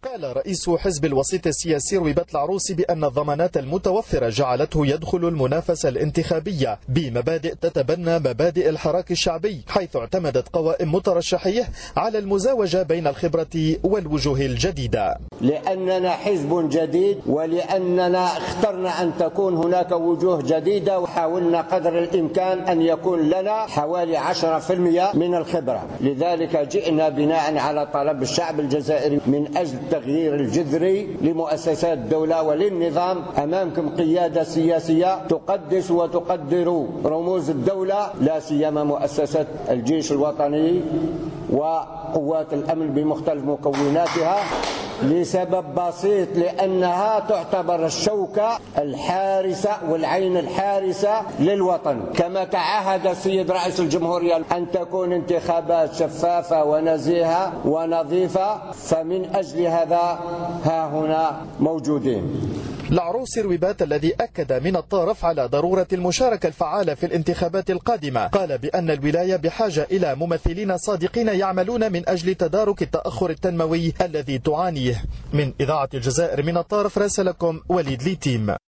قال رئيس حزب الوسيط السياسي رويبات العروسي بأن الضمانات المتوفرة جعلته يدخل المنافسة الانتخابية بمبادئ تتبنى مبادئ الحراك الشعبي، حيث اعتمدت قوائم مترشحيه على المزاوجة بين الخبرة والوجوه الجديدة. لأننا حزب جديد ولأننا اخترنا أن تكون هناك وجوه جديدة، وحاولنا قدر الإمكان أن يكون لنا حوالي 10% من الخبرة. لذلك جئنا بناء على طلب الشعب الجزائري من أجل التغيير الجذري لمؤسسات الدولة وللنظام. أمامكم قيادة سياسية تقدس وتقدر رموز الدولة، لا سيما مؤسسات الجيش الوطني وقوات الأمن بمختلف مكوناتها، لسبب بسيط: لأنها تعتبر الشوكة الحارسة والعين الحارسة للوطن. كما تعهد السيد رئيس الجمهورية أن تكون انتخابات شفافة ونزيهة ونظيفة، فمن أجل هذا ها هنا موجودين. العروسي رويبات الذي أكد من الطرف على ضرورة المشاركة الفعالة في الانتخابات القادمة قال بأن الولاية بحاجة إلى ممثلين صادقين يعملون من أجل تدارك التأخر التنموي الذي تعانيه. من إذاعة الجزائر من الطرف راسلكم وليد ليتيم.